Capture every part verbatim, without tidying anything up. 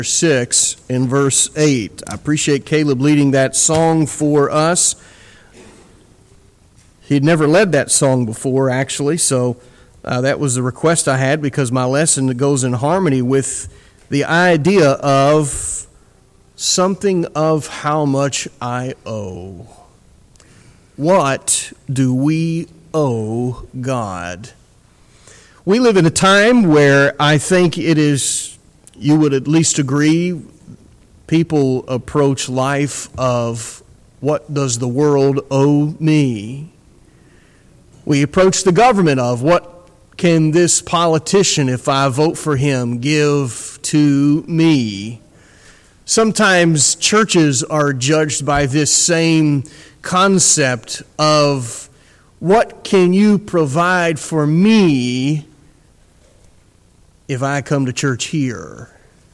six in verse eight. I appreciate Caleb leading that song for us. He'd never led that song before, actually, so uh, that was the request I had because my lesson goes in harmony with the idea of something of how much I owe. What do we owe God? We live in a time where I think it is, you would at least agree, people approach life of what does the world owe me? We approach the government of what can this politician, if I vote for him, give to me? Sometimes churches are judged by this same concept of what can you provide for me if I come to church here?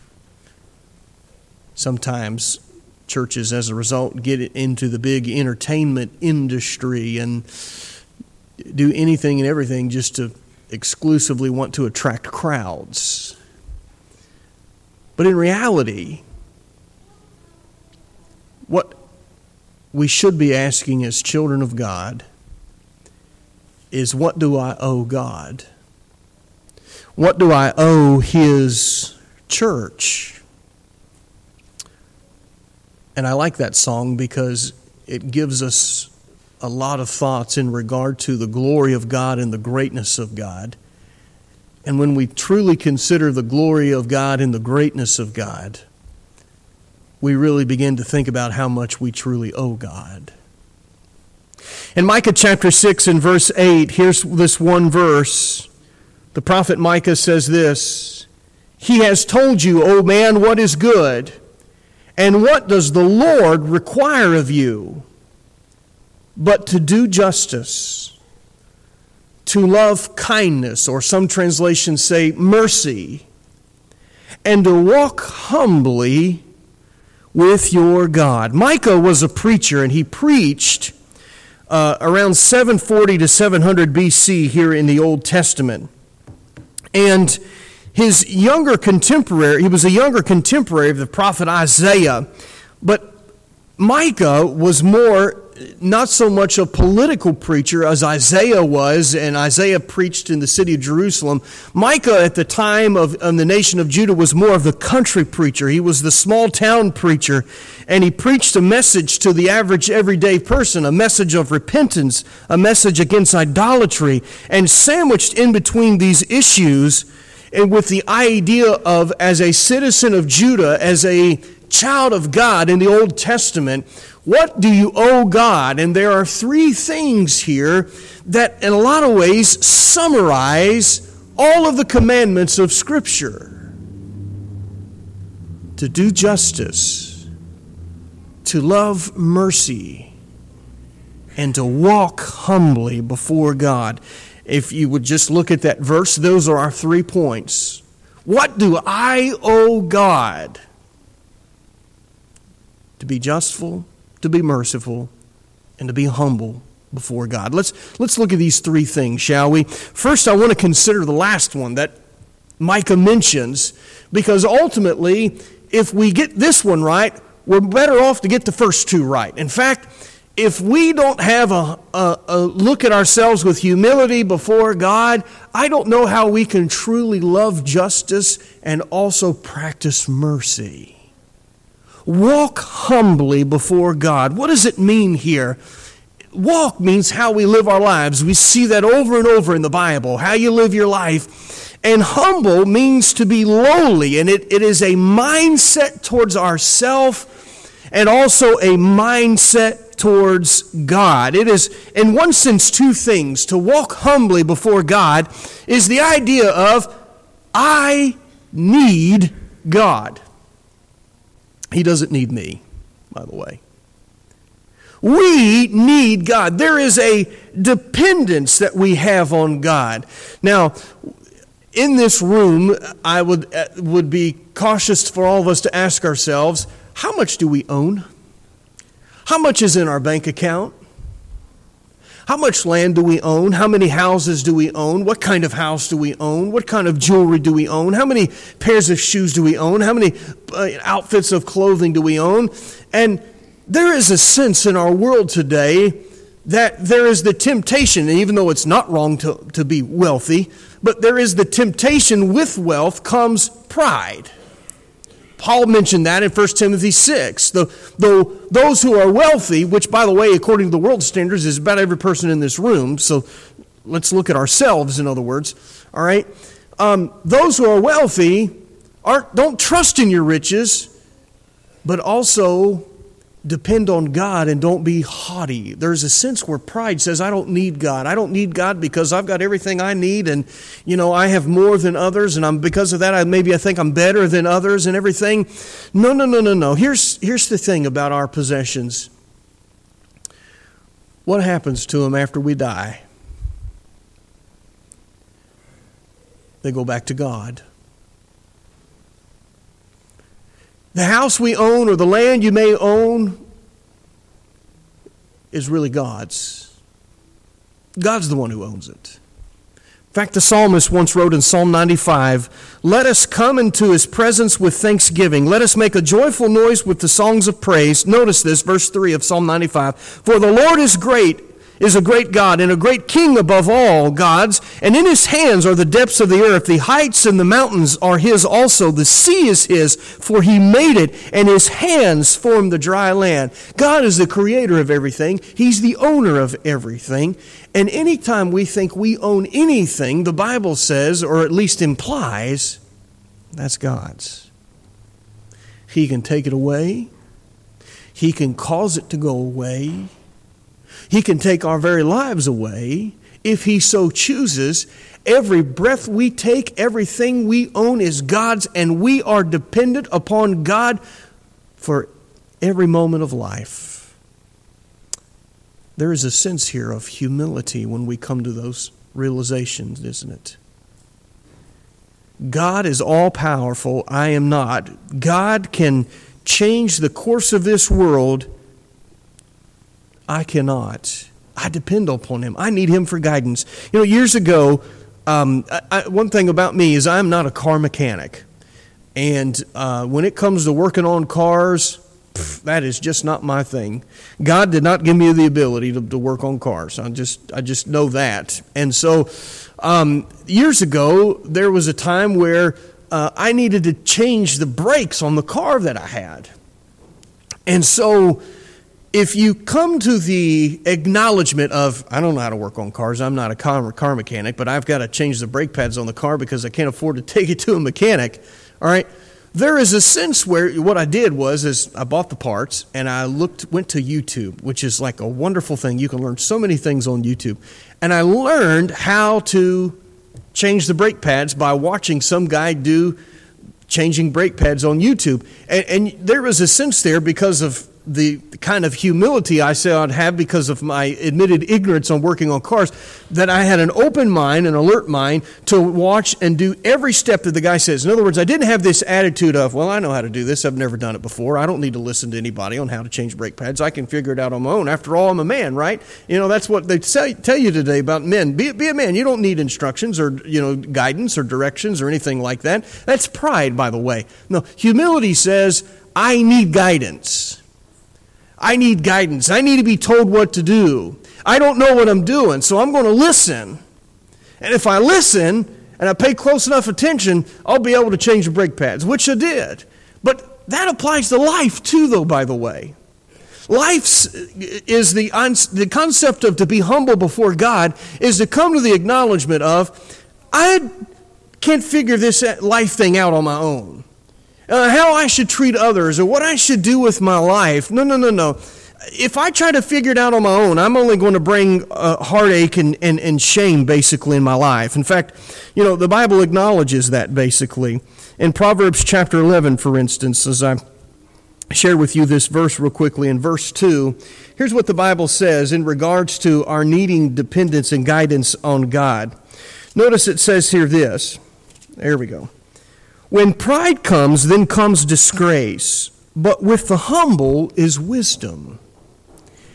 Sometimes churches, as a result, get into the big entertainment industry and do anything and everything just to exclusively want to attract crowds. But in reality, what we should be asking as children of God is, what do I owe God? What do I owe His church? And I like that song because it gives us a lot of thoughts in regard to the glory of God and the greatness of God. And when we truly consider the glory of God and the greatness of God, we really begin to think about how much we truly owe God. In Micah chapter six and verse eight, here's this one verse. The prophet Micah says this: "He has told you, O man, what is good, and what does the Lord require of you? But to do justice, to love kindness," or some translations say mercy, "and to walk humbly with your God." Micah was a preacher, and he preached uh, around seven forty to seven hundred B C here in the Old Testament. And his younger contemporary, he was a younger contemporary of the prophet Isaiah, but Micah was more, not so much a political preacher as Isaiah was, and Isaiah preached in the city of Jerusalem. Micah at the time of, of the nation of Judah was more of the country preacher. He was the small town preacher, and he preached a message to the average everyday person, a message of repentance, a message against idolatry, and sandwiched in between these issues and with the idea of, as a citizen of Judah, as a child of God in the Old Testament, what do you owe God? And there are three things here that in a lot of ways summarize all of the commandments of Scripture. To do justice, to love mercy, and to walk humbly before God. If you would just look at that verse, those are our three points. What do I owe God? To be justful, to be merciful, and to be humble before God. Let's let's look at these three things, shall we? First, I want to consider the last one that Micah mentions, because ultimately, if we get this one right, we're better off to get the first two right. In fact, if we don't have a, a, a look at ourselves with humility before God, I don't know how we can truly love justice and also practice mercy. Walk humbly before God. What does it mean here? Walk means how we live our lives. We see that over and over in the Bible, how you live your life. And humble means to be lowly, and it, it is a mindset towards ourself and also a mindset towards God. It is, in one sense, two things. To walk humbly before God is the idea of, I need God. He doesn't need me, by the way. We need God. There is a dependence that we have on God. Now, in this room, I would would be cautious for all of us to ask ourselves, how much do we own? How much is in our bank account? How much land do we own? How many houses do we own? What kind of house do we own? What kind of jewelry do we own? How many pairs of shoes do we own? How many uh, outfits of clothing do we own? And there is a sense in our world today that there is the temptation, and even though it's not wrong to, to be wealthy, but there is the temptation with wealth comes pride. Paul mentioned that in First Timothy six. The, the, those who are wealthy, which, by the way, according to the world standards, is about every person in this room. So let's look at ourselves, in other words. All right? Um, those who are wealthy aren't, don't trust in your riches, but also depend on God and don't be haughty. There's a sense where pride says, I don't need God. I don't need God because I've got everything I need, and, you know, I have more than others, and I'm because of that, I maybe I think I'm better than others and everything. No, no, no, no, no. Here's, here's the thing about our possessions. What happens to them after we die? They go back to God. The house we own or the land you may own is really God's. God's the one who owns it. In fact, the psalmist once wrote in Psalm ninety-five, "Let us come into his presence with thanksgiving. Let us make a joyful noise with the songs of praise." Notice this, verse three of Psalm ninety-five. "For the Lord is great, is a great God, and a great King above all gods, and in his hands are the depths of the earth. The heights and the mountains are his also. The sea is his, for he made it, and his hands formed the dry land." God is the creator of everything. He's the owner of everything. And anytime we think we own anything, the Bible says, or at least implies, that's God's. He can take it away. He can cause it to go away. He can take our very lives away if he so chooses. Every breath we take, everything we own is God's, and we are dependent upon God for every moment of life. There is a sense here of humility when we come to those realizations, isn't it? God is all-powerful. I am not. God can change the course of this world. I cannot. I depend upon him. I need him for guidance. You know, years ago, um, I, I, one thing about me is I'm not a car mechanic. And uh, when it comes to working on cars, pff, that is just not my thing. God did not give me the ability to, to work on cars. I just, I just know that. And so um, years ago, there was a time where uh, I needed to change the brakes on the car that I had. And so if you come to the acknowledgement of, I don't know how to work on cars, I'm not a car, car mechanic, but I've got to change the brake pads on the car because I can't afford to take it to a mechanic, all right, there is a sense where what I did was is I bought the parts and I looked, went to YouTube, which is like a wonderful thing. You can learn so many things on YouTube. And I learned how to change the brake pads by watching some guy do changing brake pads on YouTube. And, and there was a sense there because of the kind of humility I say I'd have because of my admitted ignorance on working on cars, that I had an open mind, an alert mind to watch and do every step that the guy says. In other words, I didn't have this attitude of, well, I know how to do this. I've never done it before. I don't need to listen to anybody on how to change brake pads. I can figure it out on my own. After all, I'm a man, right? You know, that's what they say, tell you today about men. Be, be a man. You don't need instructions or, you know, guidance or directions or anything like that. That's pride, by the way. No, humility says, I need guidance. I need guidance. I need to be told what to do. I don't know what I'm doing, so I'm going to listen. And if I listen and I pay close enough attention, I'll be able to change the brake pads, which I did. But that applies to life too, though, by the way. Life is the, the concept of to be humble before God is to come to the acknowledgement of, I can't figure this life thing out on my own. Uh, how I should treat others or what I should do with my life. No, no, no, no. If I try to figure it out on my own, I'm only going to bring uh, heartache and, and, and shame basically in my life. In fact, you know, the Bible acknowledges that basically. In Proverbs chapter eleven, for instance, as I share with you this verse real quickly, in verse two, here's what the Bible says in regards to our needing dependence and guidance on God. Notice it says here this. There we go. When pride comes, then comes disgrace, but with the humble is wisdom.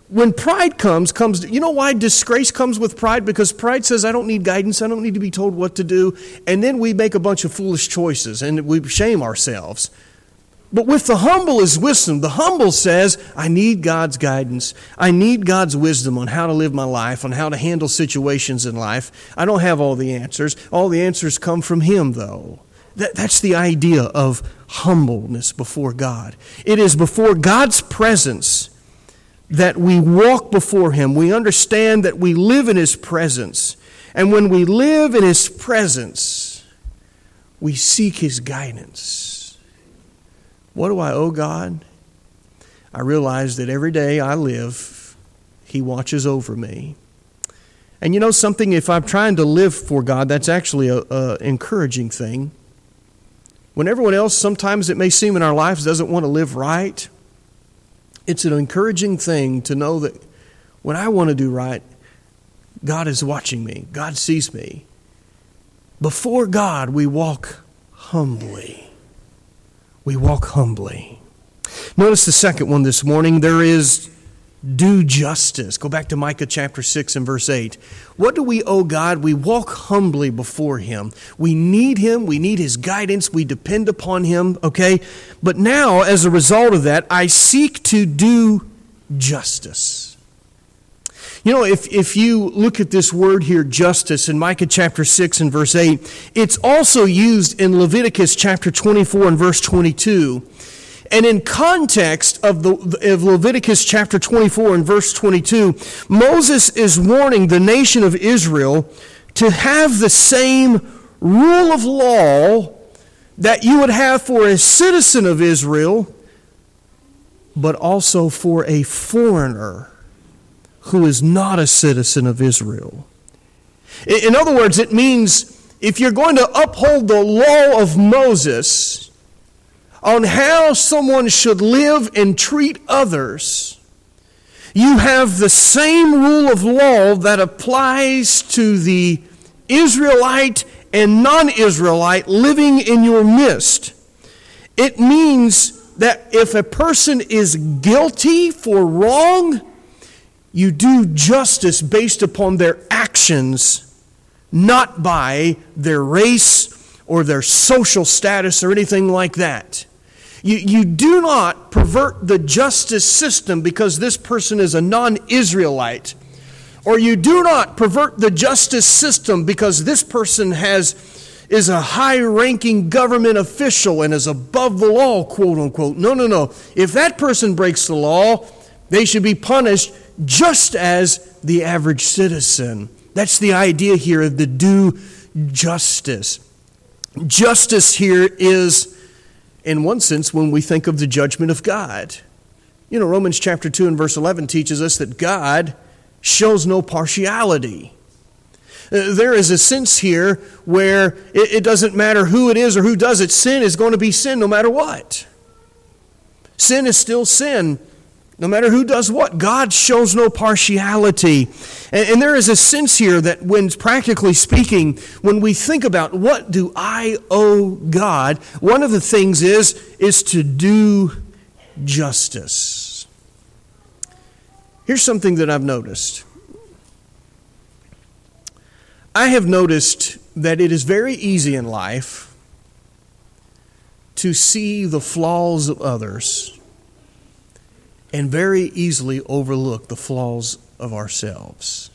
when pride comes, comes, you know why disgrace comes with pride? Because pride says, I don't need guidance, I don't need to be told what to do. And then we make a bunch of foolish choices and we shame ourselves. But with the humble is wisdom. The humble says, I need God's guidance. I need God's wisdom on how to live my life, on how to handle situations in life. I don't have all the answers. All the answers come from Him, though. That, that's the idea of humbleness before God. It is before God's presence that we walk before Him. We understand that we live in His presence. And when we live in His presence, we seek His guidance. What do I owe God? I realize that every day I live, He watches over me. And you know something? If I'm trying to live for God, that's actually an encouraging thing. When everyone else, sometimes it may seem in our lives, doesn't want to live right, it's an encouraging thing to know that when I want to do right, God is watching me. God sees me. Before God, we walk humbly. We walk humbly. Notice the second one this morning. There is do justice. Go back to Micah chapter six and verse eight. What do we owe God? We walk humbly before Him. We need Him. We need His guidance. We depend upon Him, okay? But now, as a result of that, I seek to do justice. You know, if, if you look at this word here, justice, in Micah chapter six and verse eight, it's also used in Leviticus chapter twenty-four and verse twenty-two. And in context of, the, of Leviticus chapter twenty-four and verse twenty-two, Moses is warning the nation of Israel to have the same rule of law that you would have for a citizen of Israel, but also for a foreigner who is not a citizen of Israel. In other words, it means if you're going to uphold the law of Moses on how someone should live and treat others, you have the same rule of law that applies to the Israelite and non-Israelite living in your midst. It means that if a person is guilty for wrong, you do justice based upon their actions, not by their race or their social status or anything like that. You, you do not pervert the justice system because this person is a non-Israelite. Or you do not pervert the justice system because this person has is a high-ranking government official and is above the law, quote unquote. No, no, no. If that person breaks the law, they should be punished just as the average citizen. That's the idea here of the do justice. Justice here is, in one sense, when we think of the judgment of God. You know, Romans chapter two and verse eleven teaches us that God shows no partiality. There is a sense here where it, it doesn't matter who it is or who does it. Sin is going to be sin no matter what. Sin is still sin. No matter who does what, God shows no partiality. And, and there is a sense here that when, practically speaking, when we think about what do I owe God, one of the things is, is to do justice. Here's something that I've noticed. I have noticed that it is very easy in life to see the flaws of others and very easily overlook the flaws of ourselves.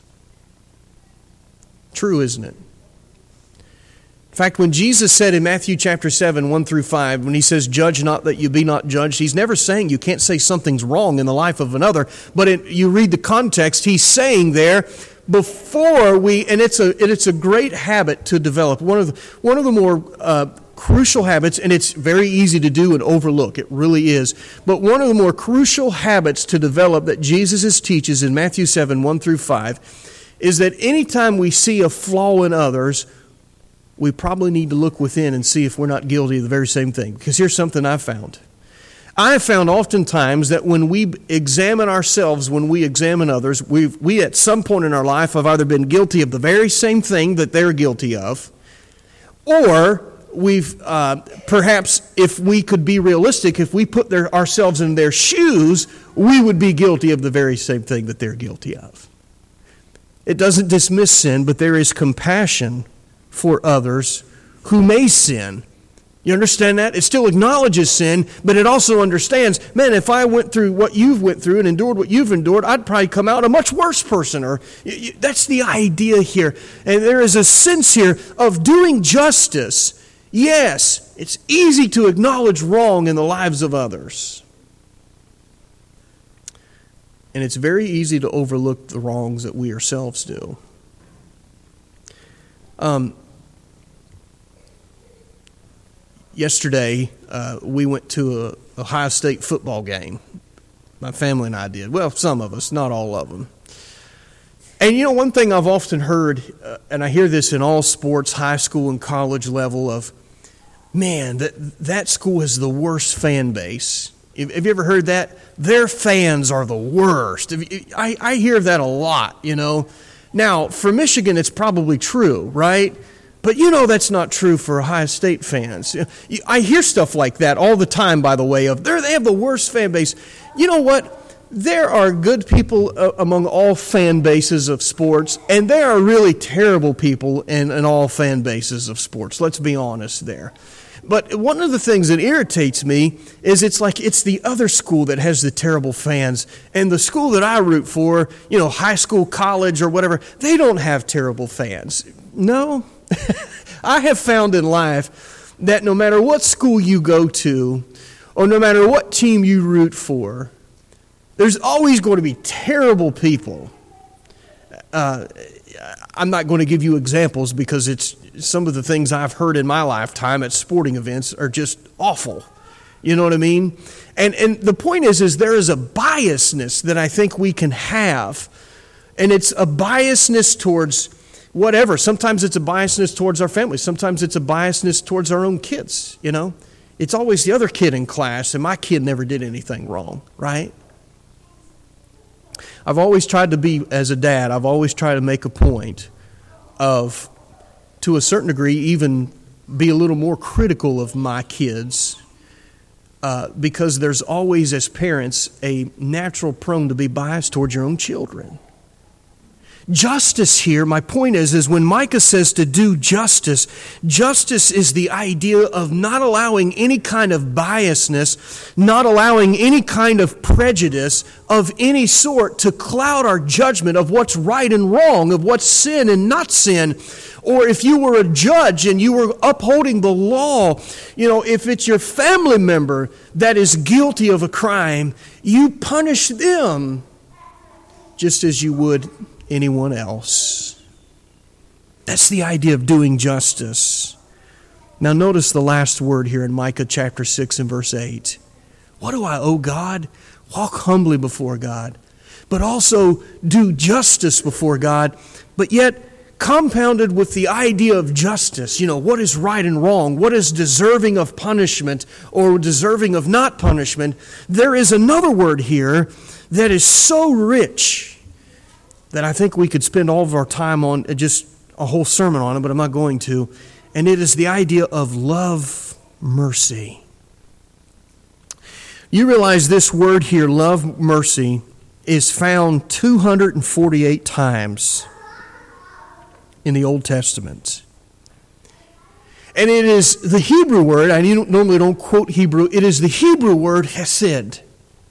True, isn't it? In fact, when Jesus said in Matthew chapter seven, one through five, when He says, judge not that you be not judged, He's never saying you can't say something's wrong in the life of another. But it, you read the context, He's saying there, before we, and it's a, it's a great habit to develop. One of the, one of the more uh, crucial habits, and it's very easy to do and overlook. It really is. But one of the more crucial habits to develop that Jesus teaches in Matthew seven, one through five, is that anytime we see a flaw in others, we probably need to look within and see if we're not guilty of the very same thing. Because here's something I've found. I have found oftentimes that when we examine ourselves, when we examine others, we've, we at some point in our life have either been guilty of the very same thing that they're guilty of, or we've uh, perhaps, if we could be realistic, if we put their, ourselves in their shoes, we would be guilty of the very same thing that they're guilty of. It doesn't dismiss sin, but there is compassion for others who may sin. You understand that? It still acknowledges sin, but it also understands, man, if I went through what you've went through and endured what you've endured, I'd probably come out a much worse person. Or you, you, that's the idea here. And there is a sense here of doing justice. Yes, it's easy to acknowledge wrong in the lives of others. And it's very easy to overlook the wrongs that we ourselves do. Um, yesterday, uh, we went to a Ohio State football game. My family and I did. Well, some of us, not all of them. And you know, one thing I've often heard, uh, and I hear this in all sports, high school and college level, of, man, that, that school has the worst fan base. Have you ever heard that? Their fans are the worst. I, I hear that a lot, you know. Now, for Michigan, it's probably true, right? But you know that's not true for Ohio State fans. I hear stuff like that all the time, by the way, of they have the worst fan base. You know what? There are good people among all fan bases of sports, and there are really terrible people in, in all fan bases of sports. Let's be honest there. But one of the things that irritates me is it's like it's the other school that has the terrible fans. And the school that I root for, you know, high school, college, or whatever, they don't have terrible fans. No. I have found in life that no matter what school you go to, or no matter what team you root for, there's always going to be terrible people. Uh, I'm not going to give you examples because it's some of the things I've heard in my lifetime at sporting events are just awful. You know what I mean? And and the point is, is there is a biasness that I think we can have. And it's a biasness towards whatever. Sometimes it's a biasness towards our family. Sometimes it's a biasness towards our own kids, you know? It's always the other kid in class, and my kid never did anything wrong, right? I've always tried to be, as a dad, I've always tried to make a point of, to a certain degree, even be a little more critical of my kids uh, because there's always, as parents, a natural prone to be biased towards your own children. Justice here, my point is, is when Micah says to do justice, justice is the idea of not allowing any kind of biasness, not allowing any kind of prejudice of any sort to cloud our judgment of what's right and wrong, of what's sin and not sin. Or if you were a judge and you were upholding the law, you know, if it's your family member that is guilty of a crime, you punish them just as you would anyone else. That's the idea of doing justice. Now notice the last word here in Micah chapter six and verse eight. What do I owe God? Walk humbly before God, but also do justice before God, but yet compounded with the idea of justice. You know, what is right and wrong? What is deserving of punishment or deserving of not punishment? There is another word here that is so rich that I think we could spend all of our time on, just a whole sermon on it, but I'm not going to. And it is the idea of love mercy. You realize this word here, love mercy, is found two hundred forty-eight times in the Old Testament. And it is the Hebrew word, I normally don't quote Hebrew, it is the Hebrew word hesed.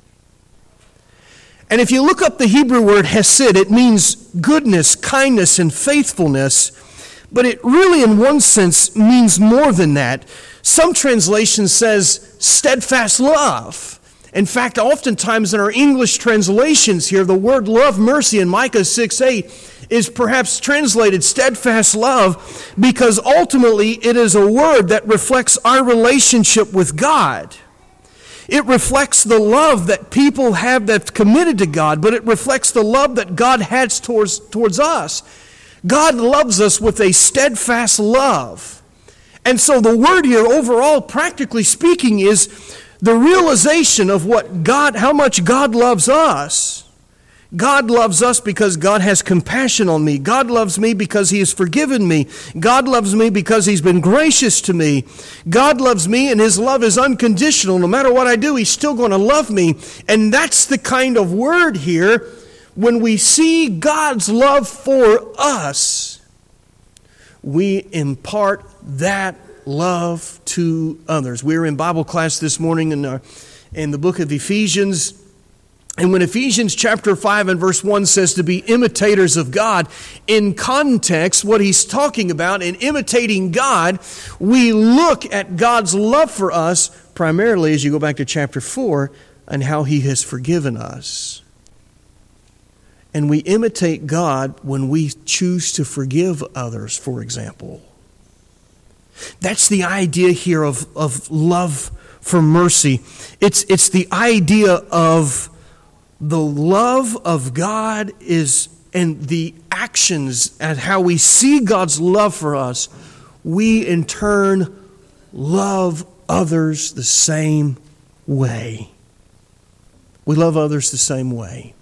And if you look up the Hebrew word hesed, it means goodness, kindness, and faithfulness. But it really, in one sense, means more than that. Some translation says steadfast love. In fact, oftentimes in our English translations here, the word love mercy in Micah six eight is perhaps translated steadfast love because ultimately it is a word that reflects our relationship with God. It reflects the love that people have that's committed to God, but it reflects the love that God has towards, towards us. God loves us with a steadfast love. And so the word here overall, practically speaking, is the realization of what God, how much God loves us. God loves us because God has compassion on me. God loves me because He has forgiven me. God loves me because He's been gracious to me. God loves me, and His love is unconditional. No matter what I do, He's still going to love me. And that's the kind of word here. When we see God's love for us, we impart that love to others. We were in Bible class this morning in, our, in the book of Ephesians. And when Ephesians chapter five and verse one says to be imitators of God, in context, what he's talking about in imitating God, we look at God's love for us primarily as you go back to chapter four and how He has forgiven us. And we imitate God when we choose to forgive others, for example. That's the idea here of, of love for mercy. It's, it's the idea of the love of God is, and the actions and how we see God's love for us, we in turn love others the same way. We love others the same way.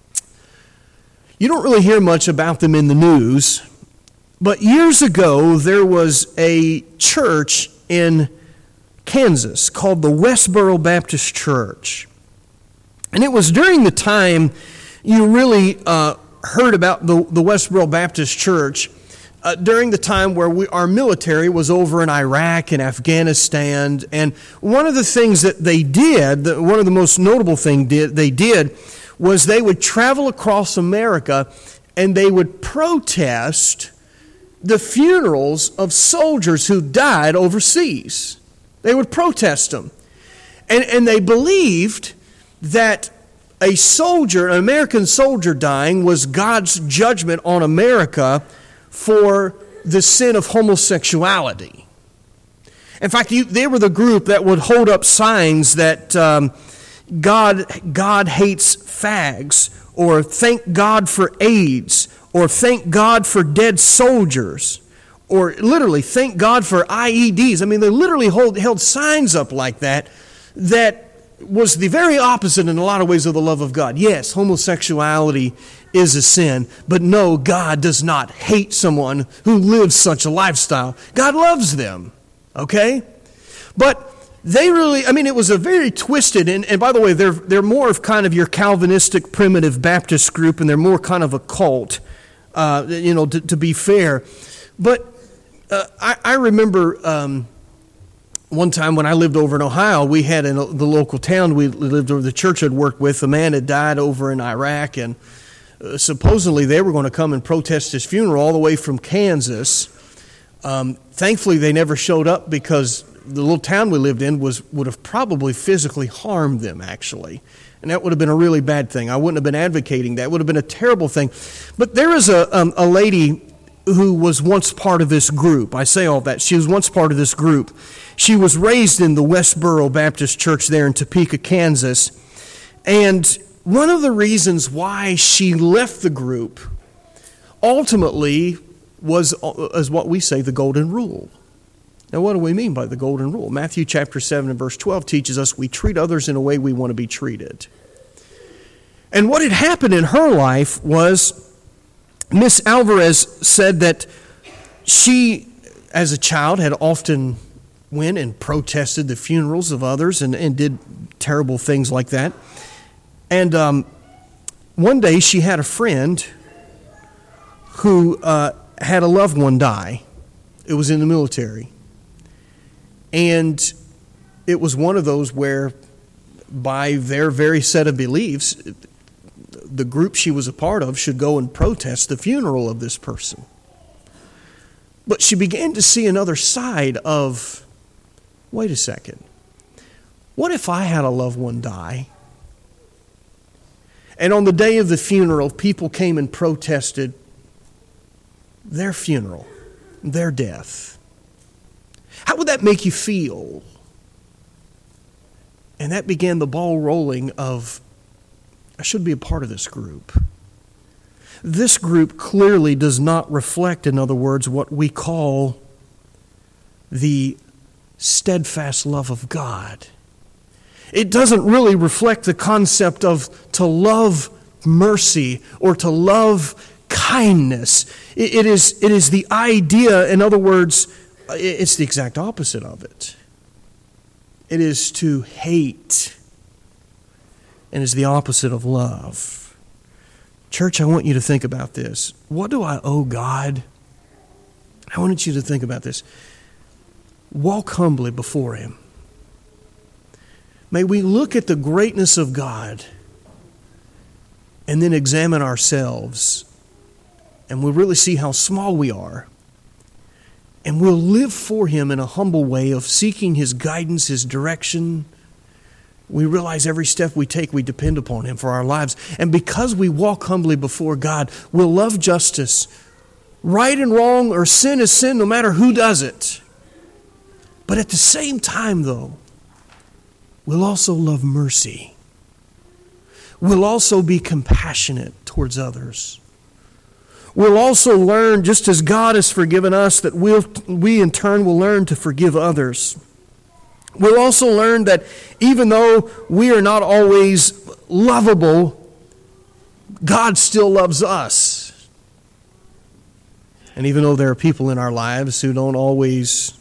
You don't really hear much about them in the news, but years ago there was a church in Kansas called the Westboro Baptist Church. And it was during the time you really uh, heard about the, the Westboro Baptist Church, uh, during the time where we, our military was over in Iraq and Afghanistan. And one of the things that they did, the, one of the most notable things did, they did was they would travel across America and they would protest the funerals of soldiers who died overseas. They would protest them. And, and they believed that a soldier, an American soldier dying, was God's judgment on America for the sin of homosexuality. In fact, you, they were the group that would hold up signs that um, God, God hates fags, or thank God for AIDS, or thank God for dead soldiers, or literally thank God for I E Ds. I mean, they literally hold, held signs up like that that was the very opposite in a lot of ways of the love of God. Yes, homosexuality is a sin, but no, God does not hate someone who lives such a lifestyle. God loves them, okay? But they really, I mean, it was a very twisted, and, and by the way, they're, they're more of kind of your Calvinistic primitive Baptist group, and they're more kind of a cult, uh, you know, to, to be fair. But uh, I, I remember Um, one time when I lived over in Ohio, we had in the local town we lived over, the church I'd worked with, a man had died over in Iraq, and uh, supposedly they were going to come and protest his funeral all the way from Kansas. Um, thankfully, they never showed up because the little town we lived in was would have probably physically harmed them, actually. And that would have been a really bad thing. I wouldn't have been advocating that. It would have been a terrible thing. But there is a, um, a lady who was once part of this group. I say all that. She was once part of this group. She was raised in the Westboro Baptist Church there in Topeka, Kansas. And one of the reasons why she left the group ultimately was, as what we say, the golden rule. Now, what do we mean by the golden rule? Matthew chapter seven and verse twelve teaches us we treat others in a way we want to be treated. And what had happened in her life was Miss Alvarez said that she, as a child, had often went and protested the funerals of others and, and did terrible things like that. And um, one day she had a friend who uh, had a loved one die. It was in the military. And it was one of those where, by their very set of beliefs, the group she was a part of should go and protest the funeral of this person. But she began to see another side of, wait a second, what if I had a loved one die? And on the day of the funeral, people came and protested their funeral, their death. How would that make you feel? And that began the ball rolling of, I should be a part of this group. This group clearly does not reflect, in other words, what we call the steadfast love of God. It doesn't really reflect the concept of to love mercy or to love kindness. It, it is, it is the idea, in other words, it's the exact opposite of it. It is to hate and is the opposite of love. Church, I want you to think about this. What do I owe God? I want you to think about this. Walk humbly before Him. May we look at the greatness of God and then examine ourselves, and we'll really see how small we are. And we'll live for Him in a humble way of seeking His guidance, His direction. We realize every step we take, we depend upon Him for our lives. And because we walk humbly before God, we'll love justice. Right and wrong, or sin is sin, no matter who does it. But at the same time, though, we'll also love mercy. We'll also be compassionate towards others. We'll also learn, just as God has forgiven us, that we'll, we in turn will learn to forgive others. We'll also learn that even though we are not always lovable, God still loves us. And even though there are people in our lives who don't always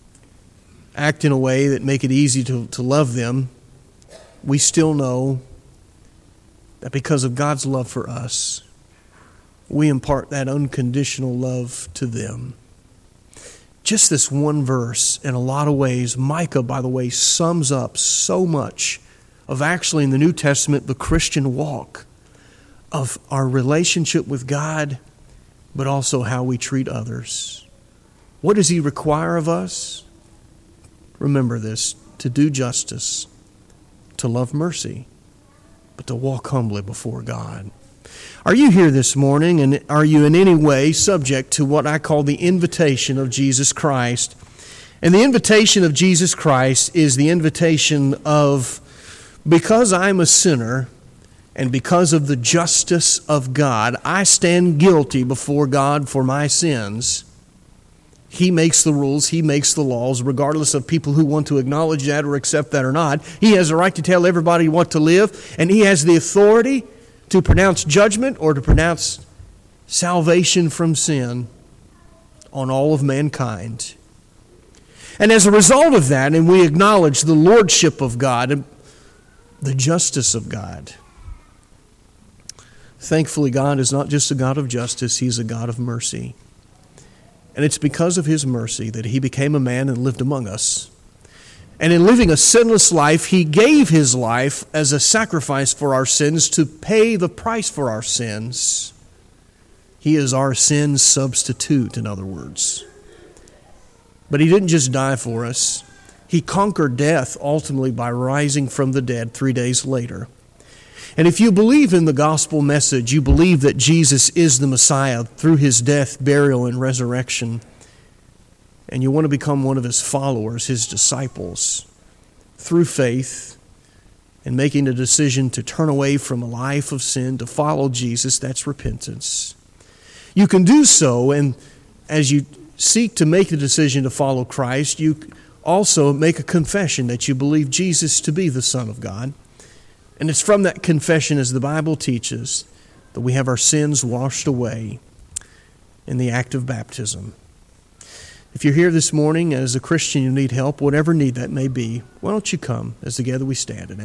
act in a way that make it easy to, to love them, we still know that because of God's love for us, we impart that unconditional love to them. Just this one verse, in a lot of ways, Micah, by the way, sums up so much of actually in the New Testament, the Christian walk, of our relationship with God, but also how we treat others. What does He require of us? Remember this, to do justice, to love mercy, but to walk humbly before God. Are you here this morning, and are you in any way subject to what I call the invitation of Jesus Christ? And the invitation of Jesus Christ is the invitation of, because I'm a sinner, and because of the justice of God, I stand guilty before God for my sins. He makes the rules, He makes the laws, regardless of people who want to acknowledge that or accept that or not. He has the right to tell everybody what to live, and He has the authority to pronounce judgment or to pronounce salvation from sin on all of mankind. And as a result of that, and we acknowledge the lordship of God and the justice of God. Thankfully, God is not just a God of justice, He's a God of mercy. And it's because of His mercy that He became a man and lived among us. And in living a sinless life, He gave His life as a sacrifice for our sins to pay the price for our sins. He is our sin substitute, in other words. But He didn't just die for us. He conquered death ultimately by rising from the dead three days later. And if you believe in the gospel message, you believe that Jesus is the Messiah through His death, burial, and resurrection, and you want to become one of His followers, His disciples, through faith and making a decision to turn away from a life of sin to follow Jesus, that's repentance. You can do so, and as you seek to make the decision to follow Christ, you also make a confession that you believe Jesus to be the Son of God. And it's from that confession, as the Bible teaches, that we have our sins washed away in the act of baptism. If you're here this morning as a Christian, you need help, whatever need that may be, why don't you come as together we stand and